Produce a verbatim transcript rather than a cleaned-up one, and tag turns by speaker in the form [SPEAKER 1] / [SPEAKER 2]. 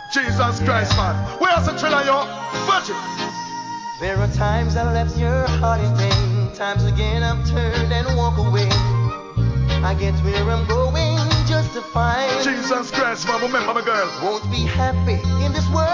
[SPEAKER 1] Jesus Christ, man. Where's the trailer, yo? Virgin.
[SPEAKER 2] There are times I left your heart in pain. Times again I've turned and walk away. I get where I'm going just to find
[SPEAKER 1] Jesus Christ, man. Remember my girl.
[SPEAKER 2] Won't be happy in this world